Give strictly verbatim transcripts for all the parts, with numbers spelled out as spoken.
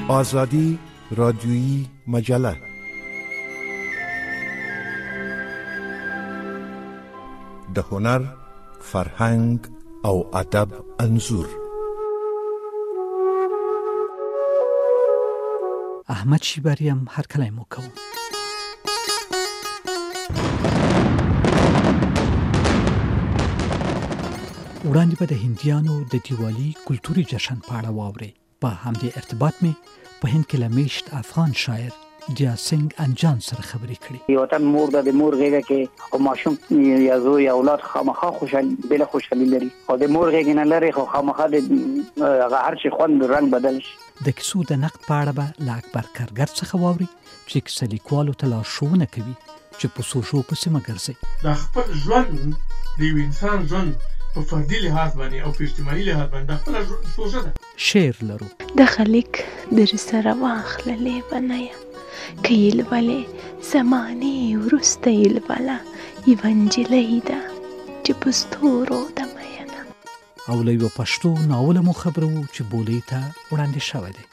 آزادی رادیویی مجله. د هنر، فرهنګ او ادب انځور. احمد شیبریم هر کله مو کوم. وړاندې به د هندیانو د دیوالی کلتوري جشن په اړه واورئ. په همدې ارتباط مې په هند کې له میشت افغان شاعر دیا سنگ انجان سره خبرې کړې. یو وطن مور د مور غېږه کې او ماشوم یا زوی یا اولاد خامخا خوشحال بل خوشحالي لري او د مور غېږه نه لري خو خامخا د هغه هر شي خوند رنگ بدل شي. د کیسو د نقد په اړه به له اکبر کارګر څخه واوري چې کیسه لیکوالو ته لارښوونه کوي چې په سوژو پسې مه ګرځئ. د خپل ژوند د یو انسان ژوند په فردي لحاظ باندې او په اجتماعي لحاظ باندې د خپل سوژه ده. شعر لرو. د خلیق در سره واخللې بنایا کیل ولې زمانه ورسته یل بلا ایونجلی ده چې پستورو د مینا. او له یو پښتو ناول مو خبرو چې بولې ته وړاندې شوی دی.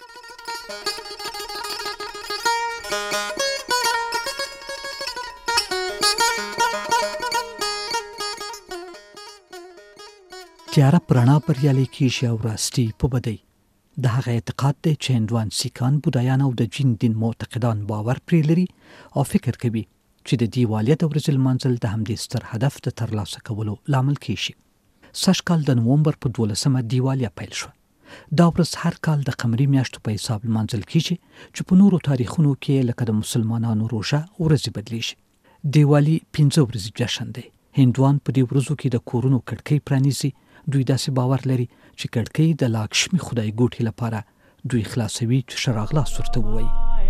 تیاره پرانا بریالي کیږي او راستی په بدی. د هغه اعتقاد دی چې هندوان، سیکان، بودایان او د جین دین معتقدان باور پرې لري او فکر کوي چې د دیوالی د ورځې لمانځل د همدې ستر هدف د ترلاسه کولو لامل کیږي. سږ کال د نومبر په دولسمه دیوالی پیل شو. دا ورځ هر کال د قمري میاشتو په حساب لمانځل کیږي چې په نورو تاریخونو کې لکه د مسلمانانو روژه ورځې بدلیږي. دیوالی پنځه ورځې جشن دی. هندوان په دې ورځو کې د کورونو کړکۍ پرانیزي. دوی داسې باور لري چې کړکۍ د لاکشمی خدای ګوټي لپاره دوی خلاصوي چې شراغلاس ورته ووایي.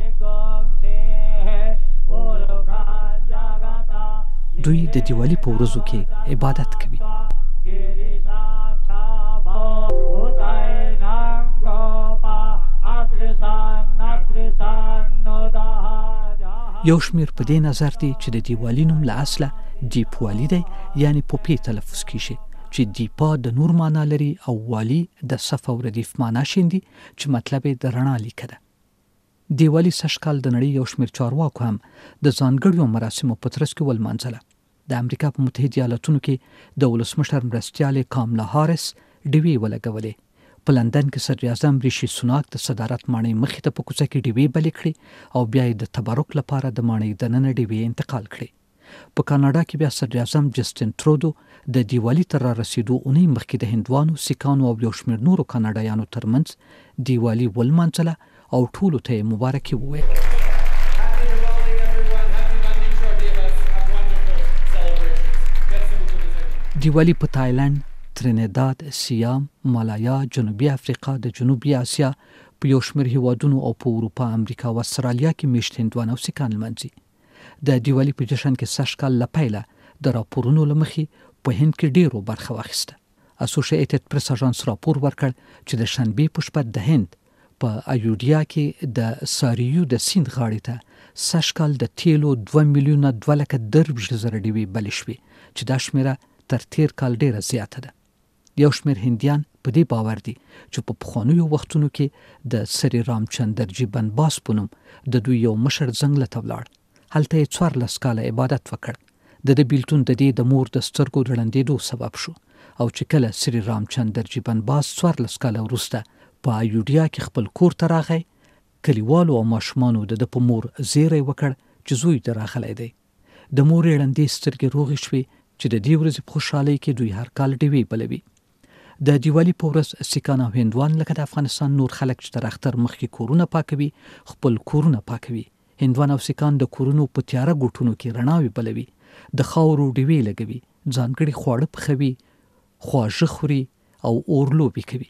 دوی د دیوالی په ورځو کې عبادت کوي. یو شمیر په دې نظر دی چې د دیوالی نوم له اصله دیپوالی دی، یعنی پوپی تلفظ کیږي چې دیپا د نور معنا لري او والی د صف او ردیف معنا شیندي چې مطلب د رڼا لیکه ده. دیوالی سږ کال د نړۍ یو شمیر چارواکو هم د ځانګړو مراسمو په ترڅ کې ولمانځله. د امریکا په متحده ایالاتونو کې د ولسمشر مرستیالې کاملا هاریس ډیوې ولګولې. په لندن کې صدر اعظم ریشي سوناک د صدارت ماڼۍ مخې ته په کوڅه کې ډیوې بلې کړې او بیا یې د تبرک لپاره د ماڼۍ دننه ډیوې انتقال کړې. په کاناډا کې بیا صدر اعظم جسټین ترودو د دیوالی تر رسیدو اونۍ مخکې د هندوانو، سیکانو او یو شمیر نورو کاناډایانو ترمنځ دیوالی ولمانځله او ټولو ته یې مبارکي وویل. دیوالی په تایلند، ترینیداد، سیام، مالایا، جنوبي افریقا، د جنوبي اسیا په یو شمیر هیوادونو او په اروپا، امریکا او استرالیا کې میشت هندوان او سیکان لمانځي. د دیوالی په جشن کې سږ کال له پیله د راپورونو له مخې په هند کې ډیرو برخه واخیسته. اسوسییټډ پریس اژانس راپور ورکړ چې د شنبې په شپه د هند په ایودیا کې د ساریو د سیند غاړې ته سږ کال د تیلو دوه میلیونه دوه لکه درویشت زره ډیوې بلې شوې چې دا شمیره تر تیر کال ډیره زیاته ده. یو شمیر هندیان په دې باور دي چې په پخوانیو وختونو کې د سری رامچندرجی بنباس په نوم د دوی یو مشر ځنګل ته ولاړ. هلته یې څوارلس کاله عبادت وکړ. د د بیلتون د دې د مور د سترګو د ړندېدو سبب شو او چې کله سری رامچندرجی بنباس څوارلس کاله وروسته په ایودیا کې خپل کور ته راغی، کلیوالو او ماشومانو د ده په مور زیری وکړ چې زوی د راغلی دی. د مور یې ړندې سترګې روغې شوې چې د دې ورځې په خوشحالۍ کې دوی هر کال ډیوې بلوي. د دیوالی په ورځ سیکان او هندوان لکه د افغانستان نور خلک چې تر اختر مخکې کورونه پاکوي خپل کورونه پاکوي. هندوان او سیکان د کورونو په تیاره ګوټونو کې رڼاوې بلوي، د خاورو ډیوې لګوي، ځانګړي خواړه پخوي، خواږه خوري او اور لوبې کوي.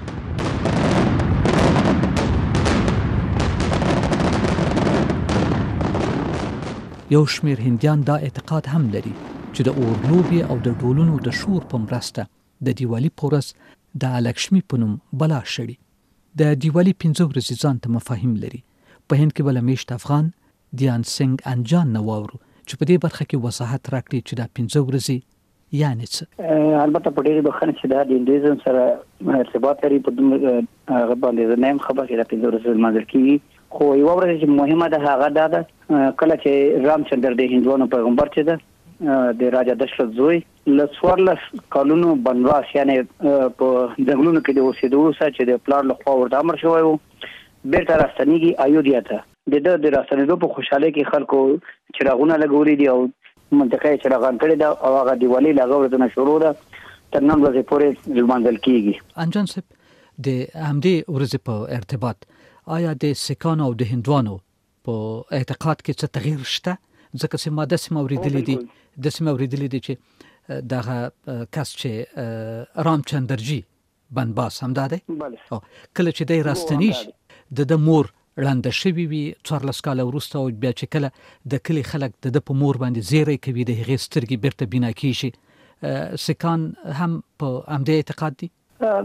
یو شمیر هندیان دا اعتقاد هم لري چې د اور لوبې او د ډولونو د شور په مرسته د دیوالی په ورځ د الکشمی په نوم بلا شړي. د دیوالی پنځه ورځې ځان ته مفاهیم لري. په هند کې بل میشت افغان دیان سنگ انجان نو واورو چې په دې برخه کې وضاحت راکړي چې دا پنځه ورځې یعنی څه؟ البته په ډېر بخښنه چې دا د هندویزم سره ارتباط لري په دومره هغه باندې نه یم خبر چې دا پنځه ورځې لمانځل کېږي، خو یوه ورځ چې مهمه ده هغه دا ده کله چې رامچندر د هندوانو پیغمبر چې ده د راجا دشرت زوی له څوارلس کلونو بنواس یعنی په ځنګلونو کې د اوسېدو سره چې د پلار لخوا ورته امر شوی و بیرته راستنېږي ایودھیا ته. د ده د راستنېدو په خوشحالۍ کې خلکو چراغونه لګولي دي او منطقه یې چراغان کړې ده او هغه دیوالي له هغه ورځې نه شروع ده تر نن ورځې پورې لمانځل کېږي. انجان صاحب د همدې ورځې په ارتباط آیا د سکانو او د هندوانو په اعتقاد کې څه تغییر شته؟ ځکه چې ما داسې اوریدلي دي داسې اوریدلي دي چې دغه کس چې رامچندرجي بنواس همدا دی کله چې دی راستنیږي د د مور ړنده شوي وي څوارلس کاله وروسته او بیا چې کله د کلي خلک د ده په مور باندې زیری کوي د هغې سترګې بیرته بینا کېږي، سکان هم په همدې اعتقاد دي؟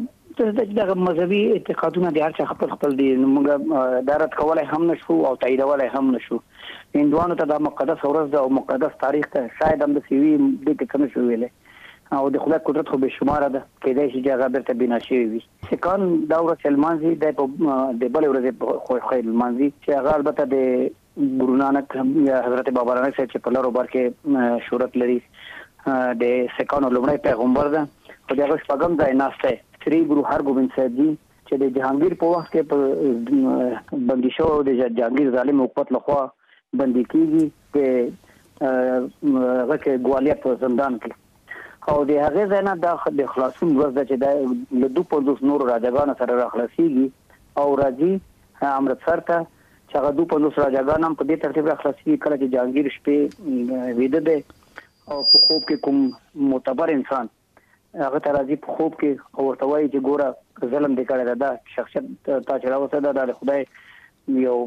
دغه مذهبي اعتقادونه د هر چا خپل خپل دي، موږ دا رد کولی هم نشو او تاییدولی هم نشو. هندوانو ته دا مقدس ورځ ده او مقدس تاریخ ته شاید هم داسې وي دې کې څه نشو ویلی او د خدای قدرت خو بېشماره ده، کېدای شي چې هغه بیرته بنا شوي وي. سکان دا ورځ چې لمانځي دی په د بلې ورځې خوښۍ لمانځي چې هغه البته د ګورو نانک یا حضرت بابا نانک صاحب چې په لر و بر کې شهرت لري د سکانو لومړی پیغمبر ده او د هغه شپږم ځای ناست دی سری ګورو هرګوبند صاحب جي چې د جهانګیر په وخت کې په بندي شوی او د جهانګیر ظالم حکومت لخوا بندي کېږي په هغه کې ګوالیار په زندان کې او د هغې ځای نه دا د خلاصون ورځ ده چې دا له دوه پنځوس نورو راجاګانو سره راخلاصېږي او راځي امرتسر ته چې هغه دوه پنځوس راجاګان هم په دې ترتیب راخلاصېږي کله چې جهانګیر شپې ویده دی او په خوب کې کوم معتبر انسان هغه ته راځي په خوب کې او ورته وایي چې ګوره ظلم دې کړی ده دا شخصیت تا چې راوستی ده دا د خدای یو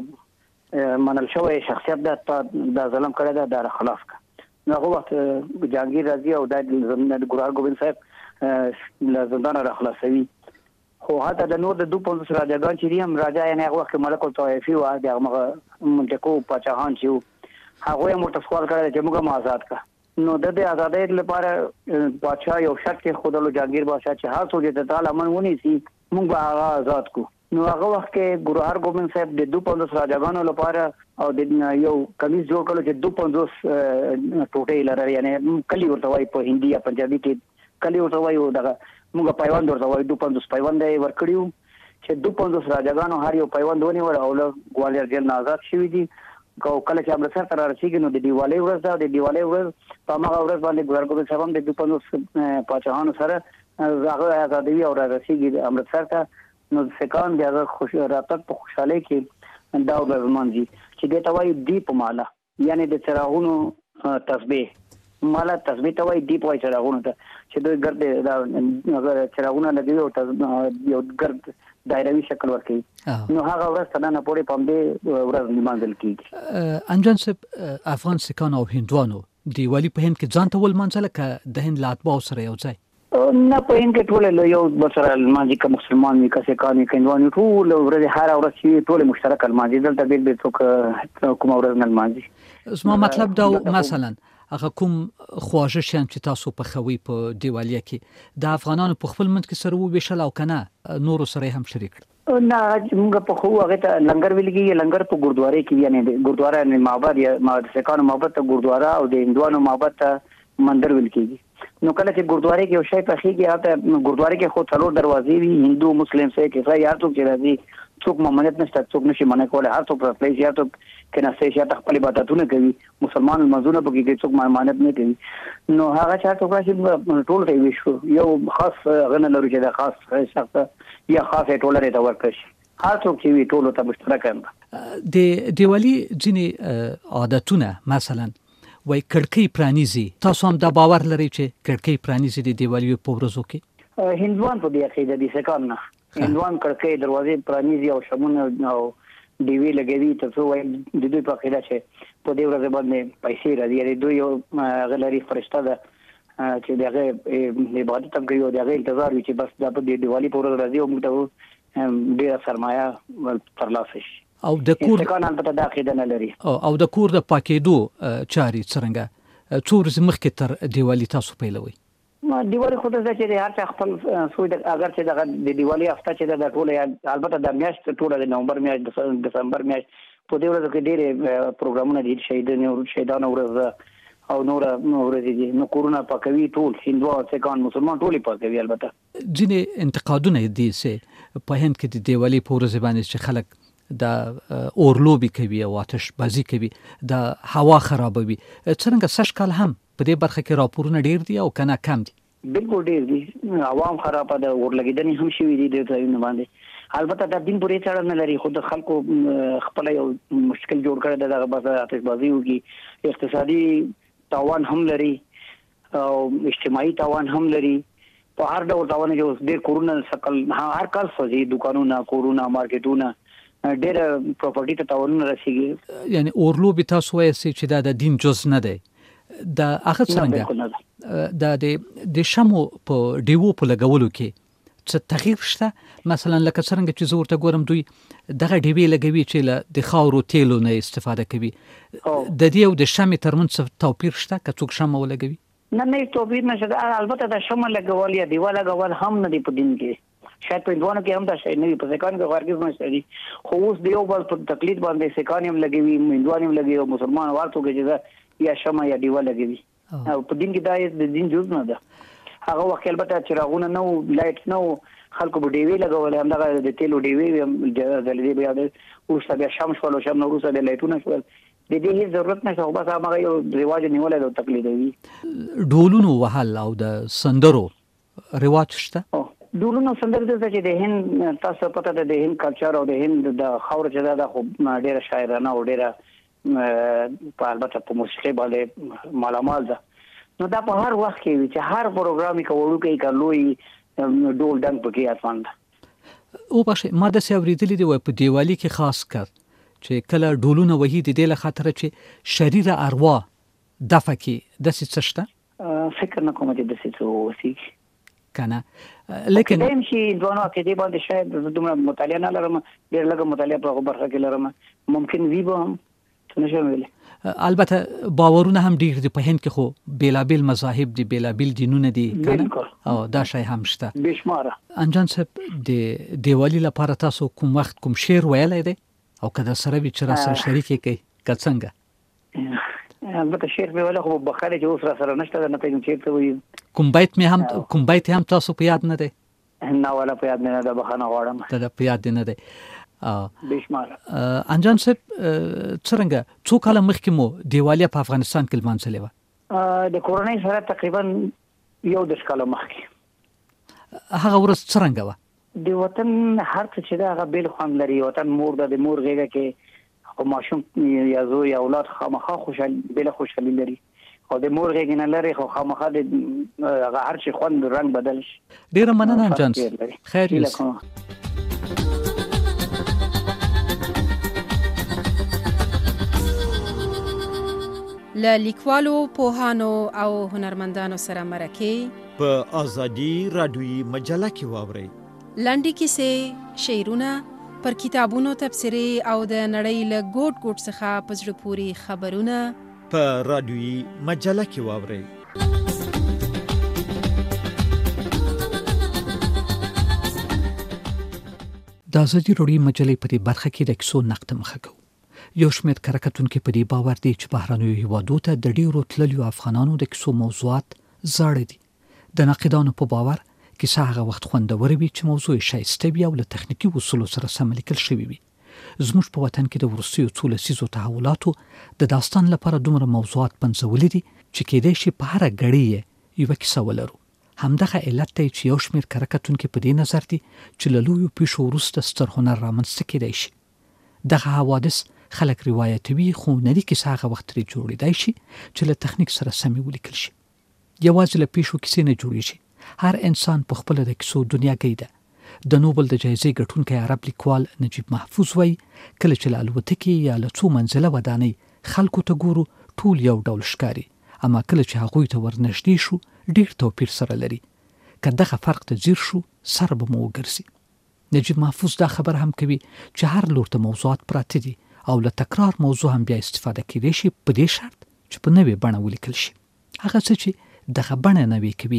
منل شوی شخصیت ده تا دا ظلم کړی ده دا خلاص کړه. نو هغه وخت جهانګیر راځي او دا د ګورو هرګوبند صاحب له زندانه راخلاصوي، خو حتی د نور د دوه پنځوس راجاګان چې دي هم راجا یعنې هغه وخت کې ملک الطوایفي وه د هغه منطقو پاچاهان چې وو هغوی هم ورته سوال کړی چې موږ هم آزاد کړه. نو د دې ازادۍ لپاره پاچا یو شرط کېښودلو جهانګیر بادشاه چې هر څوک چې د تا لمن ونیسي موږ به هغه آزاد کړو. نو هغه وخت کې ګورو هرګوبند صاحب د دوه پنځوس راجاګانو لپاره او د یو کمیس جوړ کړو چې دوه پنځوس ټوټې لري یعنې کلي ورته وایي په هندي یا پنجابي کې کلي ورته وایي دغه موږ پیوند ورته وایو دوه پنځوس پیوند یې ورکړي وو چې دوه پنځوس راجاګانو هر یو پیوند ونیول او له ګوالیار جیل نه آزاد شوي دي. کله چې امرتسر ته رارسېږي نو د دیوالۍ ورځ ده او د دیوالۍ ورځ په هماغه ورځ باندې ګورو هرګوبند صاحب هم د دوه پنځوس پاچاهانو سره هغه آزادوي او رارسېږي امرتسر ته. نو سکان د هغه خوش راتګ په خوشحالۍ کې دا ورځ لمانځي چې دې ته وایي دیپ ماله یعنې د څراغونو تسبیح ماله تسبیح ته وایي دیپ وایي څراغونو ته چې دوی ګرد دا څراغونه لګوي او یو ګرد دایروي شکل ورکوي. نو هغه ورځ تر ننه پورې په همدې ورځ لمانځل کېږي. انجان صاحب افغان سکان او هندوانو دیوالي په هند کې ځان ته ولمانځله که د هند له اتباعو سره یو ځای؟ نه په هند کې ټول له یو بل سره لمانځي که مسلمان وي که سکان وي که هندوان وي ټول ورځې هره ورځ چې ټولې مشترکه لمانځي دلته بېل بېل څوک کومه ورځ نه لمانځي. زما مطلب دا مثلا هغه کوم خواږه شیان چې تاسو پخوئ په دیوالیه کې د افغانانو په خپل منځ کې سره وویشل او که نه نورو سره هم شریک کړل؟ نه موږ پخوو هغې ته لنګر ویل کېږي. لنګر په ګردوارۍ کې یعنې ګردواره یعنې معبد یا د سکانو معبد ته ګردواره او د هندوانو معبد ته مندر ویل کېږي. نو کله چې ګردوارۍ کې یو شی پخېږي هلته ګردوارۍ کې خو څلور دروازې وي هندو مسلم سیک عیسائی هر څوک چې راځي څوک ممانعت نشته څوک نشي منع کولی هر څوک راتلی شي هر څوک کېناستی شي هلته خپل عبادتونه کوي مسلمان لمونځونه پکې کوي څوک ممانعت نه کوي. نو هغه چې هر څوک راشي ټول ته یې ویشو یو خاص هغه نه لرو چې د خاص شخص یا خاص ټولرې ته ورکړی شي هر څوک چې وي ټولو ته مشترکه ده. د دیوالي ځینې عادتونه مثلا وای کړکۍ پرانیزي، تاسو هم دا باور لرئ چې کړکۍ پرانیزي د دیوالیو په ورځو کې؟ هندوان په دې عقیده دي سکان نه هندوان کړکۍ دروازې پرانیزي او شمونه او ډیوې لګوي تر څو وایي د دوی په عقیده چې په دې ورځ باندې پیسې راځي یعنې دوی یو هغه لري فرشته ده چې د هغې عبادت هم کوي او د هغې انتظار وي چې بس دا په دې دیوالي په ورځ راځي او موږ ته ډېره سرمایه ترلاسه شي. او د کور سکان البته دا عقیده نه لري. او د کور د پاکېدو چارې څرنګه څو ورځې مخکې تر دیوالي تاسو پیلوئ؟ ما دیوالی خود څه چې هر څه خپل سوی د اگر چې د دیوالی هفته چې د ټوله البته د میاشت ټوله د نومبر میاشت د دسمبر میاشت په دې ورځ کې ډېر پروګرامونه دي شهیدانو شهیدانو ورځ او نور ورځې دي نو کورونا پاکوي ټول هندو او سکان مسلمان ټول پاکوي. البته ځینې انتقادونه دي چې په هند کې د دیوالی په ورځ باندې چې خلک د اورلوبي کوي او آتش بازی کوي د هوا خرابوي څنګه سږ کال هم په دې برخه کې راپورونه ډیر دي او کنه کم دي؟ بالکل ډیر دي. عوام خراب ده ورلګیدنې هم شوي دي د ځایونو باندې. البته د دین پورې تړاو نه لري خو د خلکو خپل یو مشکل جوړ کړی د دغه بس آتش بازی وږي اقتصادي تاوان هم لري او اجتماعي تاوان هم لري. په هر ډول تاوان جو ډیر کورونا سکل هر کال سوځي دکانونه کورونا مارکیټونه ډېر پراپرټي ته تاوانونه رسیږي. یعنی اورلوبي تاسو وایي چې دا د دین جز نه دی د هغه څنګه د د شمو په دیوو په لګولو کې څه تغییر شته؟ مثلا لکه څنګه چې زه ورته ګورم دوی دغه ډیوې لګوي چې له د خاورو تیلو نه استفاده کوي. د دې او د شمې ترمنځ توپیر شته که څوک شمه ولګوي؟ نه نه توپیر نشته. البته د شمه لګول یا دیوال لګول هم نه دی په دین کې. شاید په دوانو کې هم دا شی نه وي په سکان کې ورګز نه شي خو اوس دیو بل په تقلید باندې سکان هم لګوي مندوان هم لګوي او مسلمان ورته کې یا شمه یا دیوال لګوي او په دین کې دا د دین جز نه ده. هغه وخت البته چراغونه نو لایټ نو خلکو په دیوی لګول هم دغه د تیلو دیوی زلدي بیا د اوس بیا شمس ولو شم نو روسه د لایټونه شول د دې هیڅ ضرورت نشته خو بس هغه یو رواج نیولای د تقلیدوي. ډولونو وهل او د سندرو رواج شته؟ ډولونو سندرو د چې د هند تاسو پته ده د هند کلچر او د هند د خاور چې دا خو ډیره شاعرانه او ډیره په البته په موسیقي باندې مالامال ده. نو دا په هر وخت کې وي چې هر پروګرام کې وړو کې کلوي ډول ډنګ پکې اتوان ده. او بشه ما د سیوریدلې دی په دیوالی کې خاص کر چې کله ډولونه وهي د دې له خاطر چې شریر اروا دفع کې د څه شته فکر نه کوم چې د څه وسی کنه لیکن دیم شي دوه کې دی باندې شاید دومره مطالعه نه لرم ډیر لږه مطالعه په برخه کې لرم ممکن وی به هم څه ویل. البته باورونه هم ډیر دي په هند کې خو بیلابل مذاهب دي بیلابل دینونه دي کنه او دا شی هم شته بشماره. انجان صاحب د دیوالی لپاره تاسو کوم وخت کوم شعر ویلای دی او کله سره وی چې را سره شریک کی کڅنګ؟ البته شعر به ولا خو بخاله چې اوس را سره نشته نه پېږم چې څه وي. کوم بیت می هم کوم بیت هم تاسو په یاد نه دی؟ نه ولا په یاد نه ده بخانه غواړم. دا په یاد نه دی. بشماره. انجان صاحب څنګه څو کال مخکې مو دیوالی په افغانستان کې لمانځلې و؟ د کورونای سره تقریبا یو د کال مخکې. هغه ورځ څنګه و؟ د وطن هر څه چې دا غبل خوان لري وطن مور د مور غېږه کې او ماشوم یا زوی یا اولاد خامخا خوشاله بل خوشالي لري او د مور غېږ نه لري خو خامخا د هر شي خوان رنگ بدل شي. ډیر مننه انجان. خیر یوسف. له لیکوالو پوهانو او هنرمندانو سره مرکه په ازادي رادیوي مجله کې واورئ. لنډې کیسې، شعرونه، پر کتابونو تبصرې او د نړۍ له ګوټ ګوټ څخه په زړه پورې خبرونه په رادیوي مجله کې واورئ. د ازادي رادیوي مجلې په دې برخه کې د کیسو نقد مخه کوو. یو شمېر کارکتونکو په دې باور دي چې بهرنیو هیوادو ته د ډیرو تللیو افغانانو د کیسو موضوعات زاړه دي. د ناقدانو په باور کیسه هغه وخت خوندور وي چې موضوع شایسته وي او له تخنیکی اصولو سره سم لیکل شوی وي. زموږ په وطن کې د وروستیو څو لسیزو تحولاتو د داستان لپاره دومره موضوعات پنځولي دي چې کېدای شي په هره ګړۍ یوه کیسه ولرو. همدغه علت دی چې یو شمېر کارکتونکو په دې نظر دي چې له لویو پیښو وروسته ستر هنر رامنځته کېدای شي. دغه حوادث خلک روایتوي خو نړۍ کیسه هغه وخت لري جوړېدای شي چې له تخنیک سره سمې ولیکل شي. یوازې له پیښو کیسې نه جوړېږي. هر انسان په خپل د کیسو دنیا گئی ده. د نوبل د جایزې ګټونکی عرب لیکوال نجیب محفوظ وایي کله چې له الوتکې یا له څو منزله ودانۍ خلکو ته ګورو ټول یو ډول ښکاري، اما کله چې هغوی ته ورنږدې شو ډېر توپیر سره لري. که دغه فرق ته ځیر شو سر به مو وګرځي. نجیب محفوظ دا خبر هم کوي چې هر لور ته موضوعات پراته دي او له تکرار موضوع هم بیا استفاده کېدای شي په دې شرط چې په نوې بڼه ولیکل شي. هغه څه چې دغه بڼه نوې کوي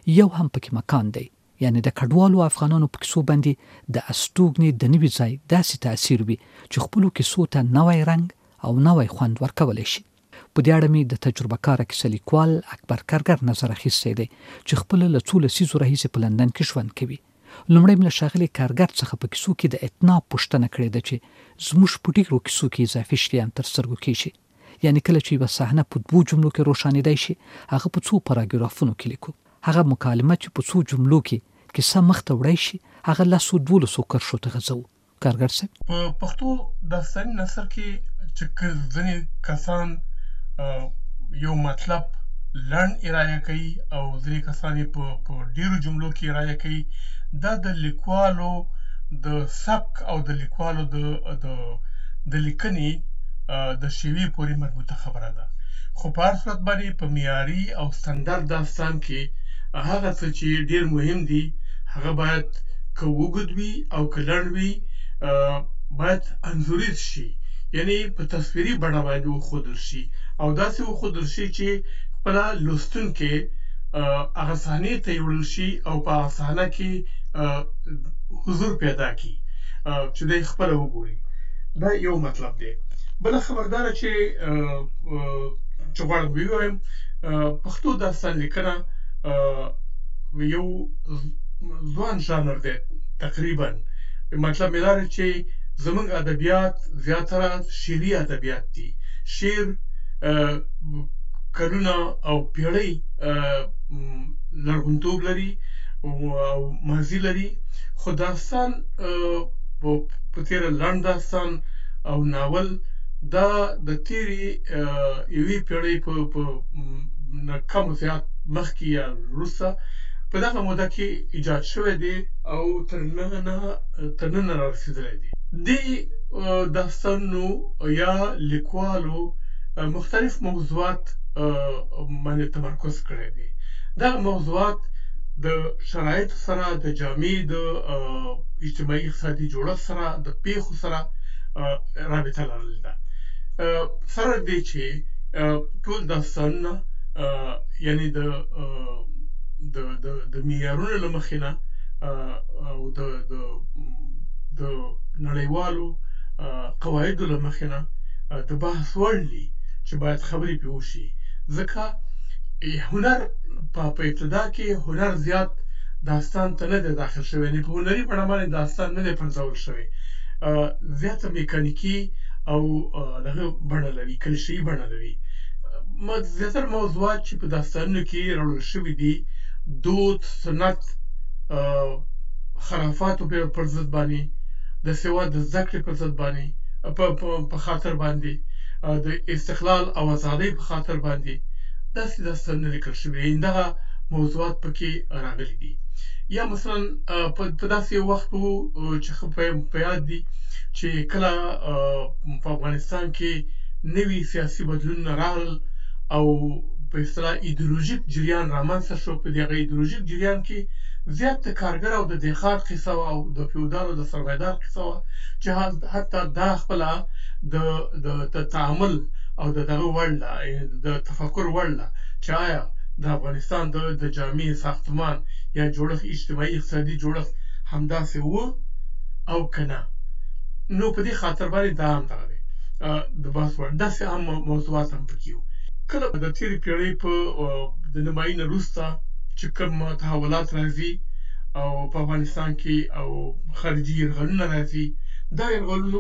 یو هم پکې مکان دی، یعنی د کډوالو افغانانو په کیسو باندې د استوګنې د نوي ځای داسې تاثیر وي چې خپلو کیسو ته نوی رنګ او نوی خوند ورکولی شي. په دې اړه مې د تجربه کاره کیسه لیکوال اکبر کارګر نظر اخیستی دی چې خپله له څو لسیزو راهیسې په لندن کې ژوند کوي. لومړی مې له ښاغلي کارګر څخه په کیسو کې د اتناب پوښتنه کړې ده چې زموږ په ډېرو کیسو کې اضافي شیان تر سترګو کېږي، یعنی کله چې یوه صحنه په دوو جملو کې روښانېدی شي هغه په څو پاراګرافونو کې لیکو. هغه مکالمه چې په څو جملو کې کیسه مخته وړی شي هغه لسو دولسو کرښو ته غځوو. کارګر صاحب، په پښتو داستاني نثر کې چې ځینې کسان یو مطلب لنډ ارایه کوي او ځینې کسان یې په ډېرو جملو کې ارایه کوي، دا د لیکوالو د سبک او د لیکوالو د د لیکنې د شیوې پورې مربوطه خبره ده. خو په هر صورت باندې په معیاري او ستندرد داستان کې هغه څه چې ډېر مهم دي هغه باید که اوږد وي او که لنډ وي باید انځوریز شي، یعنی په تصویري بڼه باندې وښودل شي او داسې وښودل شي چې خپله لوستونکی هغه صحنې ته یې وړل شي او په هغه صحنه کې حضور پیدا کړي چې دی خپله وګوري. دا یو مطلب دی. بله خبرداره چې چې غواړم ووایم پښتو داستان لیکنه یو ځوان ژانر دی تقریبا. مطلب مې دا دی چې زموږ ادبیات زیاتره شعري ادبیات دي. شعر کلونه او پیړۍ لرغونتوب لري او ماضي لري، خو داستان په تېره لنډ داستان او ناول دا د تېرې یوې پیړۍ په نه کم زیات مخکې یا وروسته په دغه موده کې ایجاد شوی دی او تر ننه را رسېدلی دی. دې داستانونو یا لیکوالو مختلف موضوعات باندې تمرکز کړی دی. دغه موضوعات د شرایطو سره، د جامعې د اجتماعي اقتصادي جوړښت سره، د پیښو سره رابطه لرلې ده. سره دې چې ټول داستانونه یعنی د د د د معیارونو له مخې نه او د د د نړیوالو قواعدو له مخې نه د بحث وړ دي چې باید خبرې پرې وشي. ځکه هنر په ابتدا کې هنر زیات داستان ته نه دی داخل شوی، یعنې په هنري بڼه باندې داستان نه دی پرځول شوی، زیاته میکانیکي او دغه بڼه لري، کلیشه‌ایي بڼه لري. زیاتره موضوعات چې په داستانونو کې راوړل شوي دي دود، سنت، خرافاتو پر ضد باندې، د سواد د زده کړې پر ضد باندې په خاطر باندې، د استقلال او ازادۍ په خاطر باندې داسې داستانونه لیکل شوي دي. دغه موضوعات پکې راغلي دي. یا مثلا په داسې یو وخت و چې ښه په یاد دي چې کله په افغانستان کې نوي سیاسي بدلونونه راغلل او په اصطلاح ایدیولوژیک جریان رامنځته شو. په دغه ایدیولوژیک جریان کې زیات د کارګر او د دهقان قصه وه او د فیوډال او د سرمایه‌دار قصه وه چې حتی دا خپله د تعامل او د دغه وړ ده، د تفکر وړ ده چې آیا د افغانستان د جامع ساختمان یا جوړښت، اجتماعي اقتصادي جوړښت همداسې و او که نه. نو په دې خاطر باندې دا هم دغه دی د بحث وړ. داسې هم موضوعات هم پکې وو. کله د تېرې پیړۍ په د نیمایي نه وروسته چې کوم تحولات راځي او په افغانستان کې او خارجي یرغلونه راځي، دا یرغلونو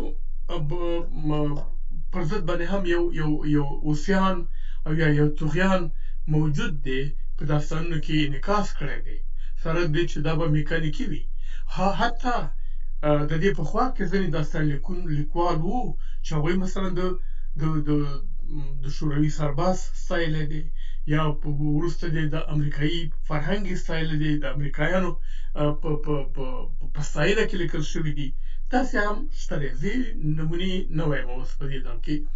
پر ضد باندې هم یو یو یو عصیان او یا یو طغیان موجود دی، په داستانونو کې انعکاس کړی دی. سره دې چې دا به میکانیکي وي. حتی د دې پخوا کې ځینې داستان لیکوال وو چې هغوی مثلا د د د شوروي سرباز ستایلی دی یا وروسته دې د امریکایي فرهنګ یې ستایلی دی، د امریکایانو په ستاینه کې لیکل شوي دي. داسې هم شته دی. زه نمونې نه وایم اوس په دې ځای کې،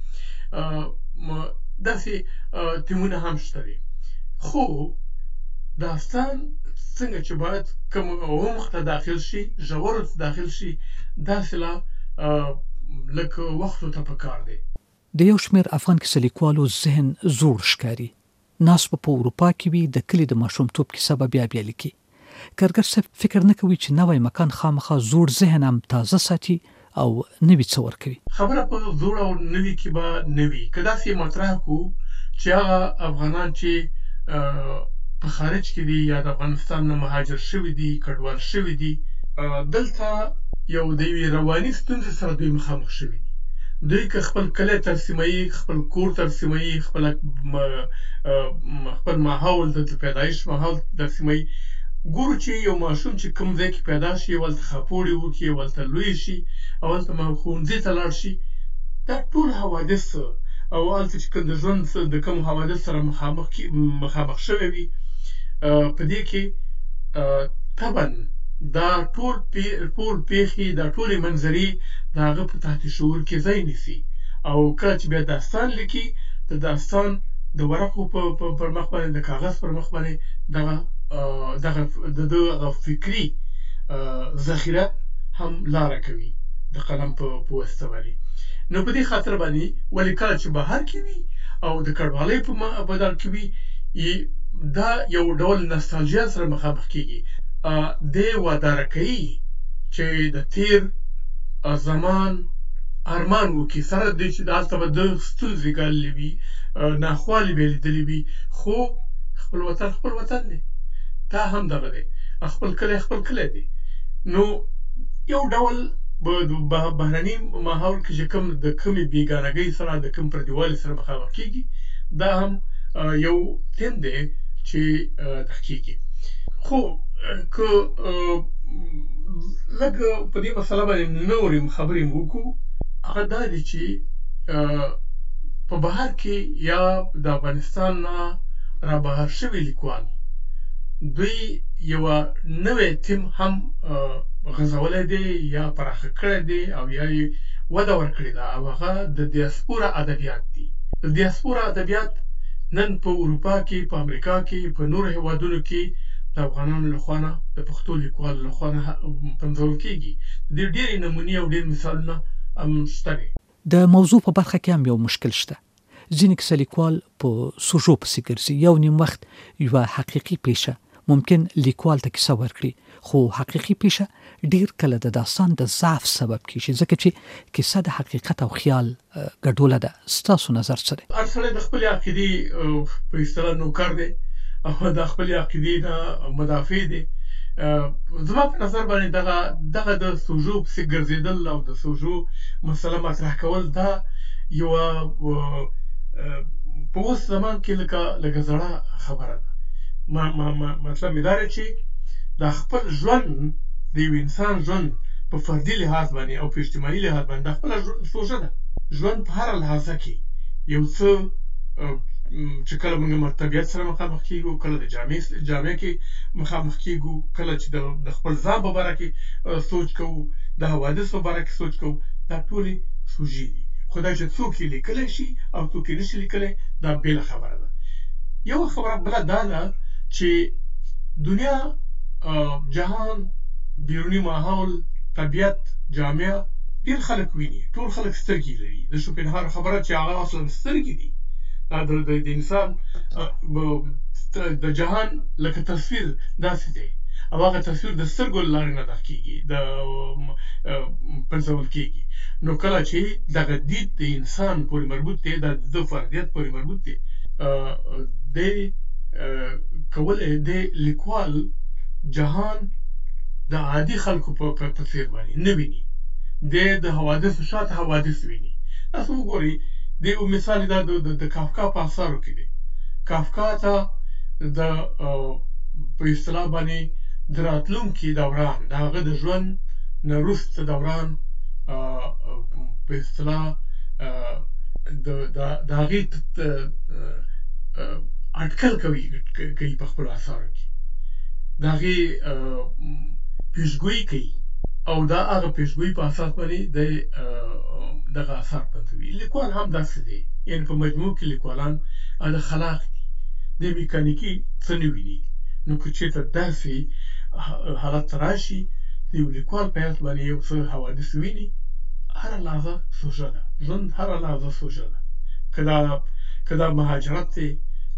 داسې تیمونه هم شته دی. خو داستان څنګه چې باید کوم عمق ته داخل شي، ژورو ته داخل شي، داسې لا لږ وخت ورته پکار دی. د یو شمېر افغان کیسه لیکوالو ذهن زوړ ښکاري. ناس په اروپا کې وي د کلی د ماشومتوب کیسه به بیا بیا لیکي. کارګر صاحب فکر نه کوي چې نوی مکان خامخا زوړ ذهن هم تازه ساتي او نوی څه ورکوي؟ خبره په زوړ او نوي کې به نوي که داسې مطرح کړو چې هغه افغانان چې په خارج کې دي یا د افغانستان نه مهاجر شوي دي، کډوال شوي دي، دلته یو د یوې رواني ستونزې سره دوی مخامخ شوي دي. دوی که خپل کلی ترسیموي، خپل کور ترسیموي، خپل خپل ماحول د پیدایش ماحول ترسیموي، ګورو چې یو ماشوم چې کوم ځای کې پیدا شي، ولته خاپوړې وکړي، ولته لوی شي، او هلته ښوونځي ته لاړ شي، دا ټول حوادث او هلته چې کوم د ژوند د کوم حوادث سره مخامخ مخامخ شوی وي، په دې کې طبعا دا ټول ټول پیښې، دا ټولې منظرې د هغه په تحت شعور کې ځای نیسي، او کله چې بیا داستان لیکي، د داستان د ورقو پر مخ باندې، د کاغذ پر مخ باندې دغه دغه د دغه فکري ذخیره هم لاره کوي د قلم په واسطه باندې. نو په دې خاطر باندې ولې کله چې بهر کې وي او د کډوالۍ په بدل کې وي، دا یو ډول نستالژیا سره مخامخ کېږي. دې واداره کوي چې د تیر زمان ارمان وکړي، سره دې چې هلته به د ستونزې ګاللې وي، ناخوالې به یې لیدلې وي، خو خپل وطن خپل وطن دی، دا هم دغه دی، خپل کلی خپل کلی دی. نو یو ډول بهرني ماحول کې چې کوم د کومې بېګانګۍ سره، د کوم پردیوالي سره مخامخ کېږي، دا هم یو ټیم دی چې دغه کېږي. خو که لږ په دې مسله باندې نورې خبرې وکړو، هغه دا دی چې په بهر کې یا د افغانستان نه را بهر شوي لیکوال دوی یوه نوی تیم هم غځولی دی یا پراخه کړی دی او یا یې وده ورکړې ده، او هغه د دیاسپورا ادبیات دي. د دیاسپورا ادبیات نن په اروپا کې، په امریکا کې، په نورو هېوادونو کې د افغانانو لخوا نه، د پښتو لیکوالو لخوا نه پنځول کېږي. د دې ډېرې نمونې او ډېر مثالونه هم شته دي. د موضوع په برخه کې هم یو مشکل شته. ځینې کیسه لیکوال په سوژو پسې ګرځي. یو نیم وخت یوه حقیقي پیشه ممکن لیکوال ته کیسه ورکړي، خو حقیقي پیشه ډیر کله د داستان د ضعف سبب کیږي، ځکه چې کیسه د حقیقت او خیال ګډوله ده. ستاسو نظر څه دی؟ هر سړی د خپلې عقیدې په اصطلاح نوکر دی او د خپلې عقیدې نه مدافع دی. زما په نظر باندې دغه دغه د سوژو پسې ګرځېدل او د سوژو مسله مطرح کول، دا یوه په اوس زمان کې لکه لکه زړه خبره ده. مطلب مې دا دی چې د خپل ژوند، د یو انسان ژوند په فردي لحاظ باندې او په اجتماعي لحاظ باندې د خپله سوژه ده. ژوند په هره لحاظه کې یو څه چې کله موږ له طبیعت سره مخامخ کېږو، کله د جامع جامع کې مخامخ کېږو، کله چې د خپل ځان په باره کې سوچ کوو، د حوادث په باره کې سوچ کوو، دا ټولې سوژې دي. خو دا چې څوک یې لیکلی شي او څوک یې نشي لیکلی، دا بېله خبره ده. یوه خبره بله دا ده چې دنیا، جهان، بیروني ماحول، طبیعت، جامعه ډېر خلک ویني، ټول خلک سترګې لري. د شوپنهاور خبره چې هغه اصلا سترګې دي، دا د انسان د جهان لکه تصویر داسې دی، او هغه تصویر د سترګو له لارې نقل کېږي، د پنځول کېږي. نو کله چې دغه دید د انسان پورې مربوط دی، د ده فردیت پورې مربوط دی، دی کولی دی لیکوال جهان د عادي خلکو په څېر باندې نه ویني، دی د حوادثو شاته حوادث ویني. تاسو وګورئ، د یو مثال دا د کافکا په اثارو کې دی. کافکا ته د په اصطلاح باندې د راتلونکي دوران، د هغه د ژوند نه وروسته دوران په اصطلاح د هغې اټکل کوي کوي په خپلو اثارو کې، د هغې پیشګویي کوي، او دا هغه پیشګویي په اساس باندې د دغه اثار پنځوي. لیکوال هم داسې دی، یعنې په مجموع کې لیکوالان د خلاق دي، د میکانیکي څه نه ویني. نو که چېرته داسې حالت ته راشي، د یو لیکوال په حیث باندې یو څه حوادث ویني، هره لحظه سوژه ده، ژوند هره لحظه سوژه ده. که دا که دا مهاجرت دی،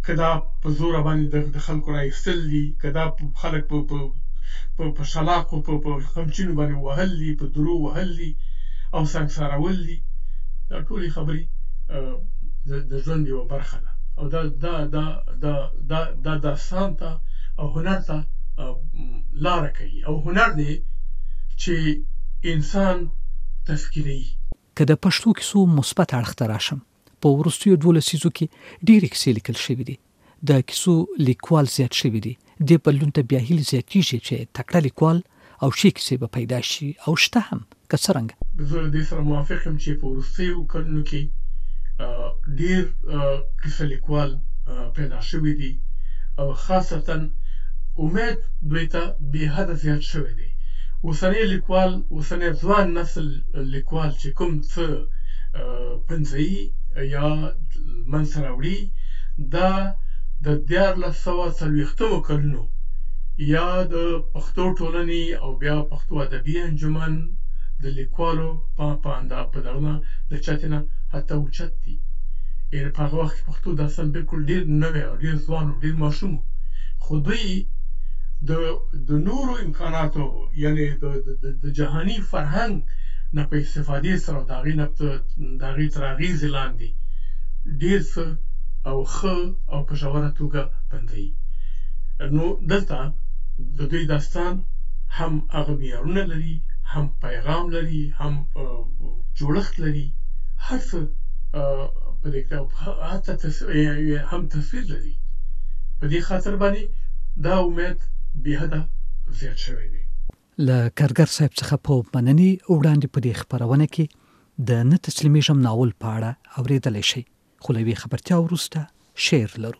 که دا په زوره باندې د خلکو راایستل دي، که دا خلک په په شلاقو په خمچینو باندې وهل دي، په درو وهل دي او سنګسارول دي، دا ټولې خبرې د ژوند یوه برخه ده او دا دا دا دا دا دا داستان ته او هنر ته لاره کوي او هنر دی چې انسان تفکیروي. که د پښتو کیسو مثبت اړخ ته راشم، په وروستیو دوه لسیزو کې ډېرې کیسې لیکل شوي دي، د کیسو لیکوال زیات شوي دي، دې بدلون ته بیا هیله زیاتېږي چې تکړه لیکوال او ښې کیسې به پیدا شي او شته هم، که څرنګه؟ زه له دې سره موافق یم چې په وروستیو کلونو کې ډېر کیسه لیکوال پیدا شوي دي او خاصتا امید دوی ته بې حده زیات شوی دی. اوسنی لیکوال، اوسنی ځوان نسل لیکوال چې کوم څه پنځوي یا منځته راوړي، دا د دیارلس سوه څلوېښتمو کلونو یا د پښتو ټولنې او بیا پښتو ادبي انجمن د لیکوالو په دغه د چتې نه حتی اوچت دي. یعنې په هغه وخت کې پښتو داستان بلکل ډېر نوی او ډېر ځوان او ډېر ماشوم و، خو دوی د نورو امکاناتو یعنې د جهاني فرهنګ نه په استفادې سره او د هغې نه د هغې تر اغېزې لاندې ډېر څه او ښه او په ژوره توګه پنځوي. نو دلته د دوی داستان هم هغه معیارونه لري، هم پیغام لري، هم جوړښت لري، هر څه په دې کې حتی هم تصویر لري. په دې خاطر باندې دا امید بې حده زیات شوی دی. له کارګر صاحب څخه په مننې وړاندې په دې خپرونه کې د نه تسلیمیږم ناول په اړه اورېدلی شئ، خو له یوې خبرتیا وروسته شعر لرو.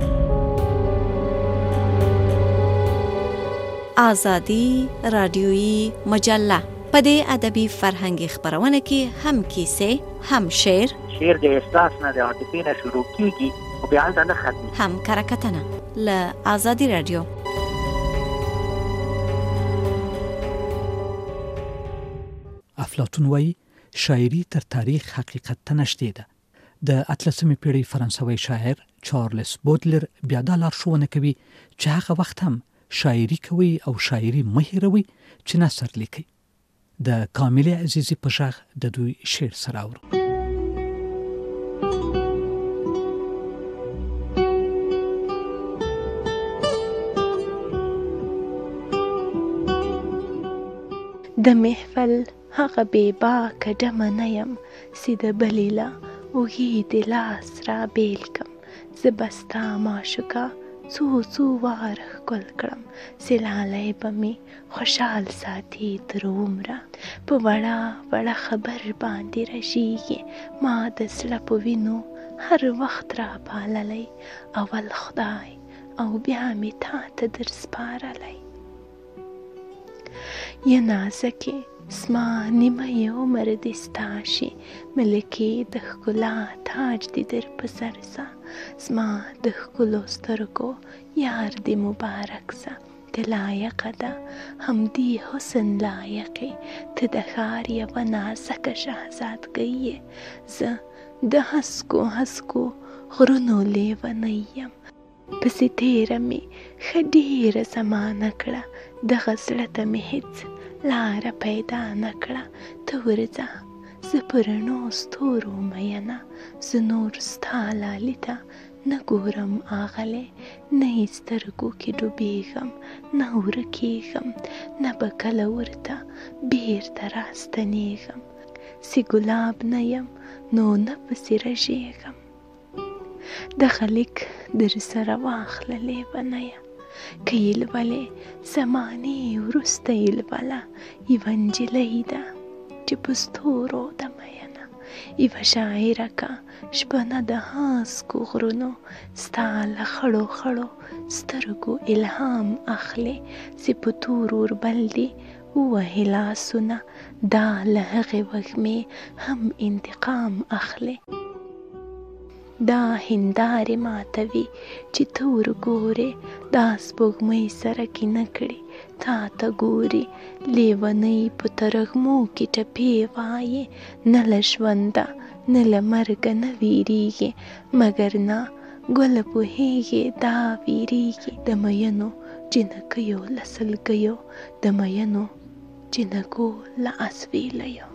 آزادي رادیویي مجله په دې ادبي فرهنګي خپرونه کې هم کیسې، هم شعر، شعر د احساس نه د عاطفې نه شروع کیږي او بیا هلته نه ختمي، هم کره کتنه له آزادي رادیو. افلاطون وایي شاعري تر تاریخ حقیقت ته نږدې ده. د اتلسمې پیړۍ فرانسوي شاعر چارلز بودلر بیا دا لارښوونه کوي چې هغه وخت هم شاعري کوي او شاعري مه هېروئ چې نثر لیکئ. د کاملې عزیزي په غږ د دوی شعر سره اورو. د محفل هغه بې باکه ډمه نه یم، چې د بلې له اوږې د لاس را بیل کم. زه به ستا معشوقه څو څو واره ښکل کړم، چې لالی به مې خوشحال ساتي تر عمره. په وړه وړه خبر باندې رژېږي، ما د زړه په وینو هر وخت را پاللی، اول خدای او بیا مې تا ته در سپارلی. یا نازکې زما نیمه عمر دې ستا شي، ملکې د ښکلا تاج دې در په سر سه. زما د ښکلو سترګو یار دې مبارک سه، ته لایقه ده همدې حسن لایقې، ته د ښار یوه نازکه شهزادګۍ یې. زه د هسکو هسکو غرونو لیونی یم، پسې تېره مې ښه ډېره زمانه کړه، دغه زړه ته مې هېڅ لاره پیدا نه کړه. ته ورځه زه په رڼو ستورو مینه، زه نور ستا لالي ته نه ګورم آغلې، نه یې سترګو کې ډوبېږم، نه ورکېږم، نه به کله ورته بېرته راستنېږم. چې ګلاب نه یم نو نه پسې رژېږم. دغه لیک در سره واخله لیونیه، که یې لولې زمانې وروسته یې لوله. یوه نجلۍ ده چې په ستورو ده مینه، یوه شاعره که شپنه د هسکو غرونو، ستا له خړو خړو سترګو الهام اخلي، چې په تور اوربل دې ووهي لاسونه، دا له هغې وږمې هم انتقام اخلي. دا هندارې ماتوي چې ته ورګورې، دا سپوږمۍ سره کینه کړي تا ته ګوري. لیونۍ په ترږمو کې ټپې وایي، نه له ژونده نه له مرګه نه ویریږي، مګر نه ګل پوهیږي دا ویریږي د مینو جنکیو لسلګیو د مینو جنکو لاسویلیو.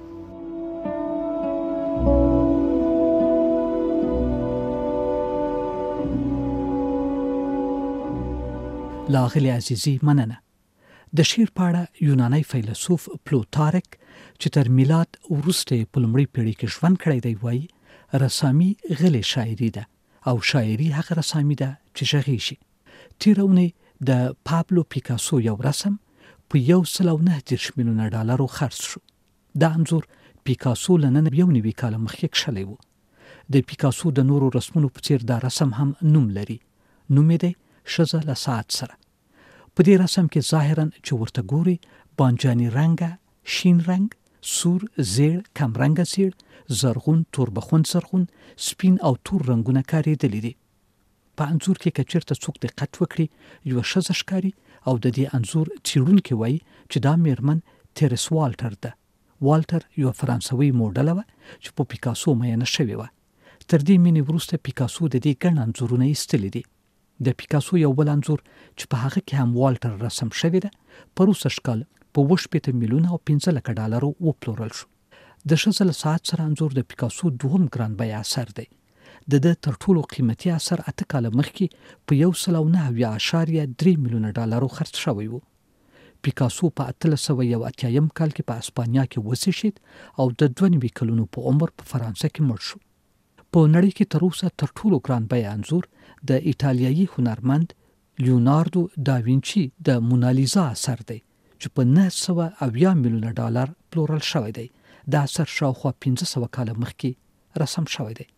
لاغلی عزیزی مننه. د شعر په اړه یونانی فیلسوف پلوتارک چې تر میلاد وروسته په لومړۍ پیړۍ کې ژوند کړی دی وایي رسامي غلې شاعري ده او شاعري هغه رسامي ده چې غږی شي. تېره اونۍ د پابلو پیکاسو یو رسم په یو سل او نهه دېرش میلیونه ډالرو خرڅ شو. دا انځور پیکاسو له نن یو نوي کاله مخکې کښلی و. د پیکاسو د نورو رسمونو په څېر دا رسم هم نوم لري. نوم یې دی ښځه له ساعت سره. په دې رسم کې ظاهراً چې ورته ګوري بانجاني رنګه، شین رنګ، سور، زیړ، کم رنګه زیړ، زرغون، توربخون زرغون، سپین او تور رنګونه کارېدلي دي. په انځور کې که چېرته څوک دقت وکړي یوه ښځه ښکاري او د دې انځور څېړونکي وایي چې دا میرمن تیرس والټر ده. والټر یوه فرانسوي موډله وه چې په پیکاسو میینه شوې وه. تر دې مینې وروسته پیکاسو د دې ګڼ انځورونه ایستلي دي. د پیکاسو یو بل انځور چې په هغه کې هم والټر رسم شوی ده په روسه شکال په اووه شپېته میلیونه او پنځه لکه ډالرو وپلورل شو. د ښځه له ساعت سره انځور د پیکاسو دوهم ګران بیه اثر دی. د ده تر ټولو قیمتي اثر اته کاله مخکې په یو سل او نهه اویا اعشاریه درې میلیونه ډالرو خرڅ شوی و. پیکاسو په اتلس سوه یو اتیایم کال کې په اسپانیا کې وزیږید او د دوه نوي کلونو په عمر په فرانسه کې مړ شو. په نړۍ کې تر اوسه تر ټولو ګران بیه انځور د ایټالیایي هنرمند لیوناردو داوینچي د مونالیزا اثر دی چې په نهه سوه اویا میلیونه ډالر پلورل شوی دی. دا اثر شاوخوا پنځه سوه کاله مخکې رسم شوی دی.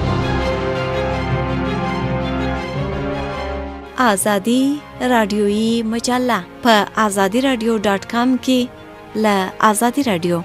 آزادی رادیویی مجله په آزادی رادیو ډاټ کام کې له آزادی رادیو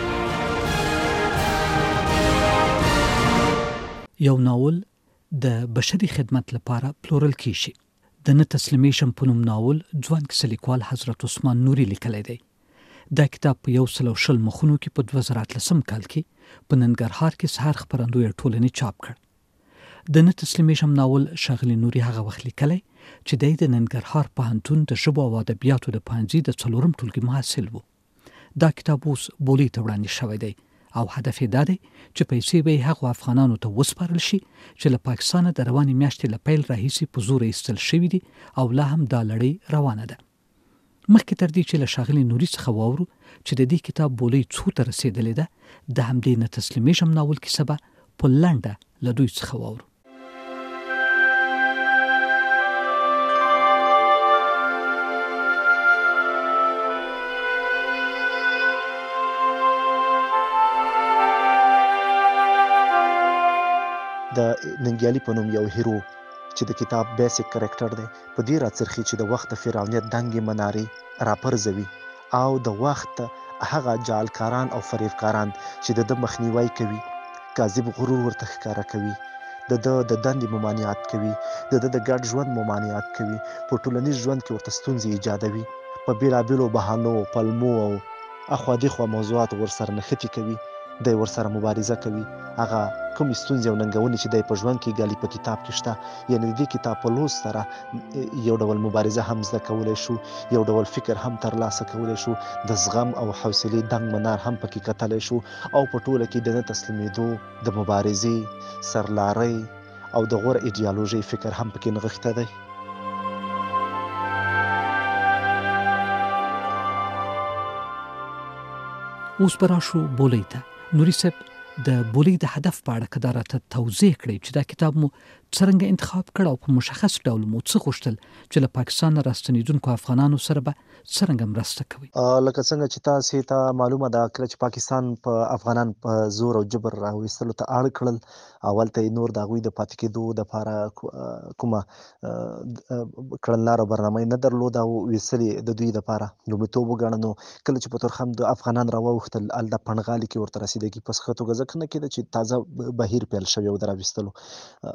یو ناول د بشري خدمت لپاره پلورل کیږي. د نه تسلیمیشم په نوم ناول ځوان کیسه لیکوال حضرت عثمان نوري لیکلی دی. دا کتاب په یو سل او شل مخونو کې په دوه زره اتلسم کال کې په ننګرهار کې سهار خپرندوی ټولنې چاپ کړ. د نه تسلیمیشم ناول ښاغلي نوري هغه وخت لیکلی چې دی د ننګرهار پوهنتون د ژبو او ادبیاتو د پوهنځي د څلورم ټولګي محصل و. دا کتاب اوس بولۍ ته وړاندې شوی دی او هدف یې دا دی چې پیسې به یې هغو افغانانو ته وسپارل شي چې له پاکستانه د روانې میاشتې له پیل راهیسې په زوره ایستل شوي دي او لا هم دا لړۍ روانه ده. مخکې تر دې چې له ښاغلي نوري څخه واورو چې د دې کتاب بولۍ څو ته رسېدلې ده، د همدې نه تسلیمیږم ناول کیسه به په لنډه له دوی څخه واورو. د ننګیالي په نوم یو هیرو چې د کتاب بیسیک کرکټر دی په دې راڅرخي چې د وخت د فرعونیت دنګې منارې راپرځوي او د وخت هغه جعلکاران او فریبکاران چې د ده مخنیوی کوي، کاذب غرور ورته ښکاره کوي، د ده د دندې ممانعت کوي، د ده د ګډ ژوند ممانعت کوي، په ټولنیز ژوند کې ورته ستونزې ایجادوي، په بېلابېلو بهانو، پلمو او اخوا دېخوا موضوعاتو ورسره نښتې کوي، دی ورسره مبارزه کوي. هغه کومې ستونزې او ننګونې چې دی په ژوند کې ګالي په کتاب کې شته. یعنې د دې کتاب په لوست سره یو ډول مبارزه هم زده کولی شو، یو ډول فکر هم ترلاسه کولی شو، د زغم او حوصلې دنګ منار هم پکې کتلی شو او په ټوله کې د نه تسلیمېدو، د مبارزې، سرلارۍ او د غوره ایډیالوژۍ فکر هم پکې نغښته دی. اوس به راشو بولۍ ته. نوري صاحب د بولۍ د هدف په اړه که دا راته توضیح کړئ چې دا کتاب مو څرنګه انتخاب کړ او په مشخص ډول مو څه غوښتل چې له پاکستان نه راستنېدونکو افغانانو سره به څرنګه مرسته کوئ؟ لکه څنګه چې تاسې ته معلومه ده کله چې پاکستان په افغانان په زور او جبر راویستلو ته اړ کړل، اول ته یې نور د هغوی د پاتې کېدو دپاره کومه کړنلاره او برنامه نه درلوده او ویستل یې د دوی دپاره لومړیتوب وګڼه. نو کله چې په ترخم د افغانان راواوښتل هلته پنډغالي کې ورته رسېدګي په ښه توګه ځکه نه کېده چې تازه بهیر پیل شوی و د راویستلو. خورا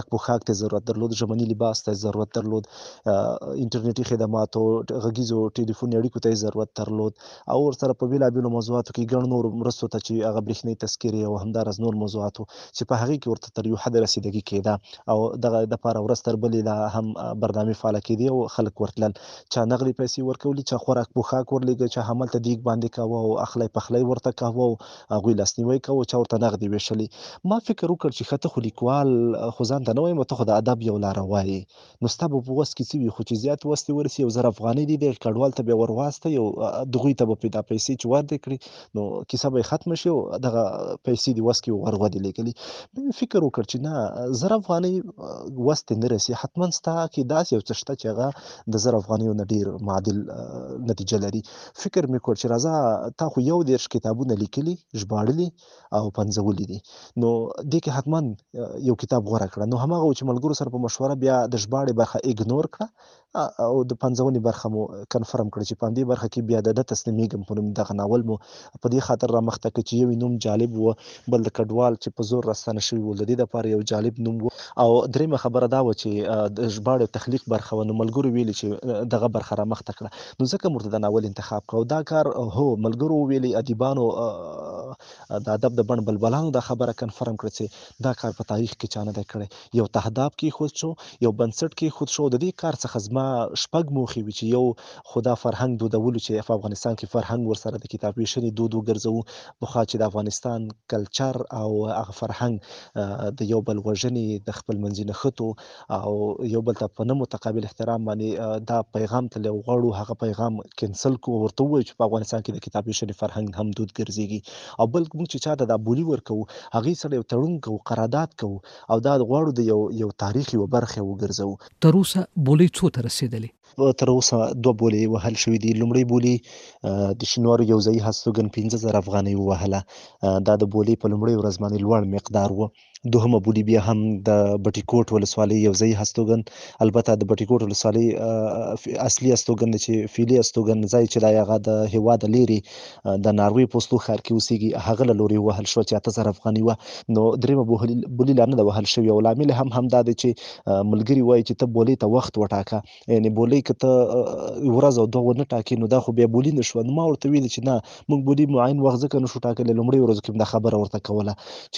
خوراک پوښاک ته ضرورت درلود، ژمني لباس ته ضرورت درلود، انټرنیټي خدماتو، غږیزو ټلیفوني اړیکو ته ضرورت درلود او ورسره په بېلابېلو موضوعاتو کې ګڼ نور مرستو ته چې هغه برېښنایي تذکرې او همداراز نور موضوعاتو چې په هغې کې ورته تر یو حده رسیدګي کېده او دغه دپاره ورځ تر بلې لا هم برنامې فعاله کېدې او خلک ورتلل، چا نغدې پیسې ورکولې، چا خوراک پوښاک ورلېږه، چا هملته دیګ باندې کاوه او اخلی پخلی ورته کاوه او هغوی لاسنیوی کوه، چا ورته نغدې ویشلې. ما فکر وکړ چې ښه ته خو لیکوال خو ځان ته نه وایم، ته خو د ادب یو لاره وایې، نو ستا به په وس کې څه وي، خو چې زیات وس دې ورسي یو زر افغانۍ دي دغې کډوال ته بیا ور واستئ او دغوی ته به دا پیسې چې ور دې کړي نو کیسه به یې ختمه شي او دغه پیسې دې وس کې ور ودې لېږلي. فکر وکړ چې نه زر افغانۍ وس ته نه رسي، حتما ستا کې داسې یو څه شته چې هغه د زر افغانیو نه ډېر معادل نتیجه لري. فکر مې وکړ چې راځه تا خو یو دېرش کتابونه لیکلي، ژباړلي او پنځولي دي، نو دې کې حتما یو کتاب غوره کړه. نو هماغه و چې ملګرو سره په مشوره بیا د ژباړې برخه ایګنور کړه او د پنځونې برخه مو کنفرم کړه چې په همدې برخه کې بیا د ده تسلیمیږم په نوم دغه ناول مو په دې خاطر رامخته کړه چې یو یې نوم جالب و، بل د کډوال چې په زور راستانه شوي و د دې دپاره یو جالب نوم و، او درېیمه خبره دا وه چې د ژباړې او تخلیق برخه وه. نو ملګرو ویلي چې دغه برخه رامخته کړه، نو ځکه مو ورته د ناول انتخاب کړه او دا کار هو ملګرو وویلي، ادیبانو د ادب د بڼ بلبلانو دا خبره کنفرم کړه چې دا کار په تاریخ کې چا نه دی کړی. یو تهداب کېښود شو، یو بنسټ کېښود شو. د دې کار څخه زما شپږ موخې وي چې یو خو دا فرهنګ دودولو چې په افغانستان کې فرهنګ ورسره د کتاب ویشنې دود وګرځوو، پخوا چې د افغانستان کلچر او هغه فرهنګ د یو بل وژنې، د خپل منځي نښتو او یو بل ته په نه متقابل احترام باندې دا پیغام تللی غواړو هغه پیغام کینسل کړو، ورته ووایو چې په افغانستان کې د کتاب ویشنې فرهنګ هم دود ګرځېږي، او بل موږ چې چاته دا بولي ورکوو هغې سره یو تړون کوو، قرارداد کوو او دا غواړو د یو یو تاریخ یوه برخه وګرځوو. تر اوسه بولۍ څو ته رسېدلې؟ تر اوسه دوه بولې وهل شوي دي. لومړۍ بولې د شینوارو یو ځایي هستوګن پنځه زره افغانۍ ووهله، دا د بولۍ په لومړۍ ورځ باندې لوړ مقدار و. دوهمه بولي بیا هم د بټي کوټ ولسوالۍ یو ځایي هستوګن، البته د بټي کوټ ولسوالۍ اصلي هستوګن چې فعلي هستوګن ځای چې دی هغه د هېواده لرې د ناروې پوستو ښار کې اوسېږي، هغه له لورې ووهل شوه چې اته زره افغانۍ وه. نو درېیمه بولي لا نه ده وهل شوې او لامل هم همدا دی چې ملګري وایي چې ته بولۍ ته وخت وټاکه، یعنې بولۍ که ته ورځ او دوه ونه ټاکې نو دا خو بیا بولي نه شوه. نو ما ورته ویلي چې نه موږ بولي معین وخت ځکه نه شو ټاکلی، لومړۍ ورځو کې دا خبره ورته کوله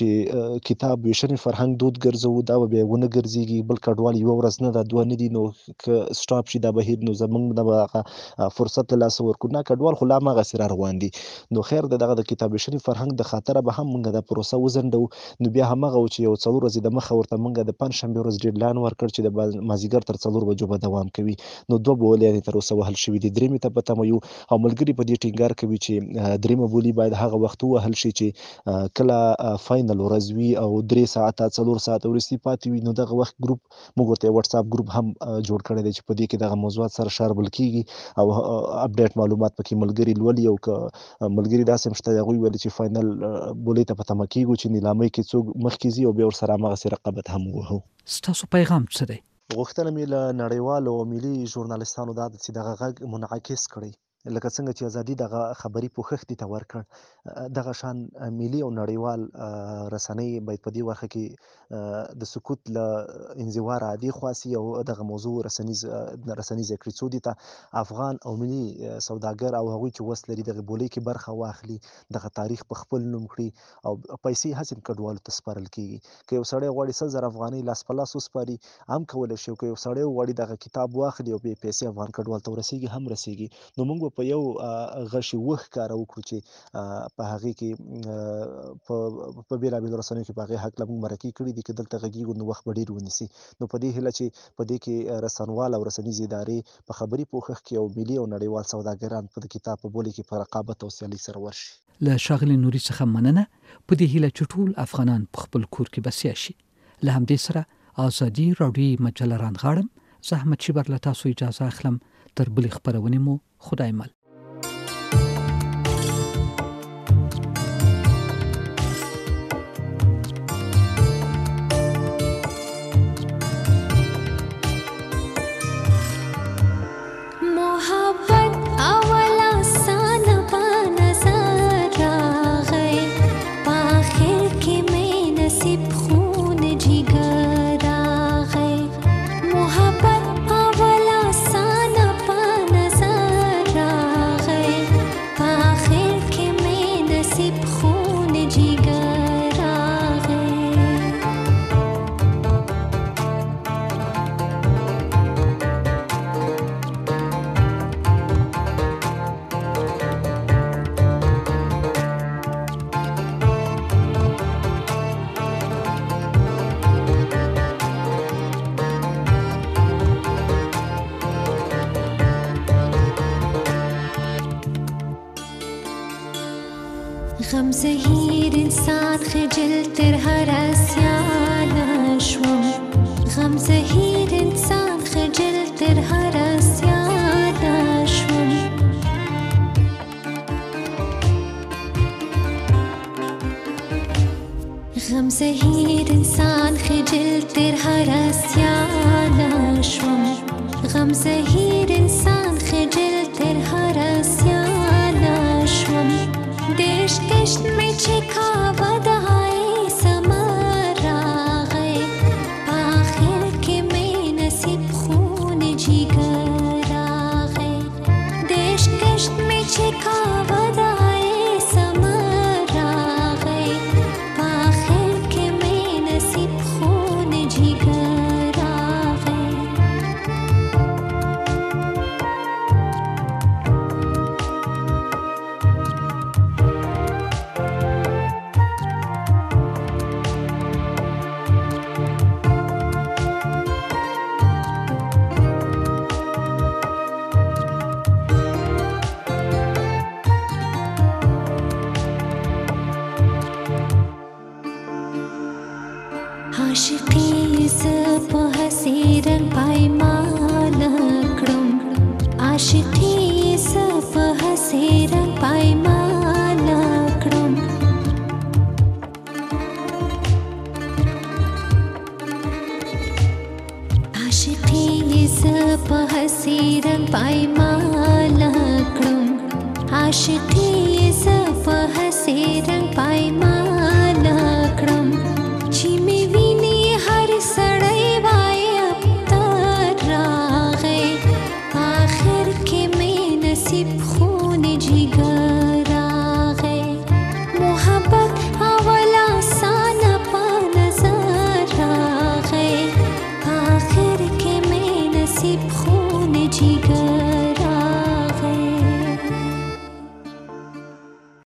چې کتاب ویشنې فرهنګ دود ګرځوو، دا به بیا ونه ګرځېږي، بل کډوال یوه ورځ نه ده دوه نه دي، نو که سټاپ شي دا بهیر نو زموږ نه به هغه فرصت له لاسه ورکړو. نه کډوال خو لا هماغسې را روان دي. نو خیر د دغه د کتاب ویشنې فرهنګ د خاطره به هم موږ دا پروسه وځنډوو. نو بیا هماغه و چې یو څلور ورځې د مخه ورته موږ د پنجشنبې ورځ ډیډلاین ورکړ چې د مازدیګر تر څلور بجو به دوام کوي. نو دوه بولې یعنې تر اوسه وهل شوي دي، درېیمې ته په تمه یو او ملګري په دې ټینګار کوي چې درېیمه بولي باید هغه وخت ووهل شي چې کله فاینل ورځ وي او درې ساعته څلور ساعته وروستي پاتې وي. نو دغه وخت ګروپ موږ ورته یو وټساپ ګروپ هم جوړ کړی دی چې په دې کې دغه موضوعات سره شاربل کېږي او اپډیټ معلومات پکې ملګري لولي، او که ملګري داسې هم شته هغوی ویلي چې فاینل بولۍ ته په تمه کېږو چې نیلامۍ کې څوک مخکې ځي او بیا ورسره هماغسې رقابت هم ووهو. ستاسو پیغام څه دی؟ غوښتنه مې له نړیوالو او ملي ژورنالستانو دا ده چې دغه غږ منعکس کړئ، لکه څنګه چې ازادي دغه خبري پوښښ دې ته ورکړ، دغه شان ملي او نړیوال رسنۍ باید په دې برخه کې د سکوت له انزوا را دېخوا سي او دغه موضوع رسنیز رسنیزه کړي، څو دې ته افغان او ملي سوداګر او هغوی چې وس لري دغه بولۍ کې برخه واخلي، دغه تاریخ په خپل نوم کړي او پیسې هسې هم کډوالو ته سپارل کېږي. که یو سړی غواړي سل زره افغانۍ لاس په لاس وسپاري هم کولی شي، او که یو سړی وغواړي دغه کتاب واخلي او بیا پیسې افغان کډوال ته ورسېږي هم رسېږي. نو موږ په یو غشي وښ کاره وکړو چې په هغې کې په بېلابېلو رسنیو کې په هغې هکله موږ مرکې کړي دي، که دلته غږېږو نو وخت به ډېر ونیسي. نو په دې هیله چې په دې کې رسنوال او رسنیزې ادارې په خبري پوښښ کې او ملي او نړیوال سوداګران په د کتاب په بولۍ کې په رقابت او سیالۍ سره ورشي. له ښاغلي نوري څخه مننه، په دې هیله چې ټول افغانان په خپل کور کې بسیا شي. له همدې سره ازادي راډیویي مجله رانغاړم. زه احمد شیبر له تاسو اجازه اخلم. تر بلې خپرونې مو خدای مل. जिगरा نصیب خون جگر راغی غم زهیر انسان خجل تر هر اسیان شوم غم زهیر انسان خجل تر هر اسیان شوم غم زهیر انسان خجل تر هر اسیان شوم غم زهیر انسان خجل تر هر اسیان شوم دشت دشت میں چھکا ودائے سمر راغے آخر کے میں نصیب خون جگر راغے دشت دشت میں چھکا ودائے سمر راغے آخر کے میں نصیب خون جگر راغے عاشقی ز په هسې رنګ پایمال کړم عاشقی ز په هسې رنګ پایمال کړم عاشقی ز په هسې رنګ پایمال کړم عاشقی ز په هسې رنګ پایمال کړم چې مې ویني هر سړی وایي ابتر راغی آخر کې مې نصیب خون جگر راغی محبت اول آسان په نظر راغی آخر کې مې نصیب خون جگر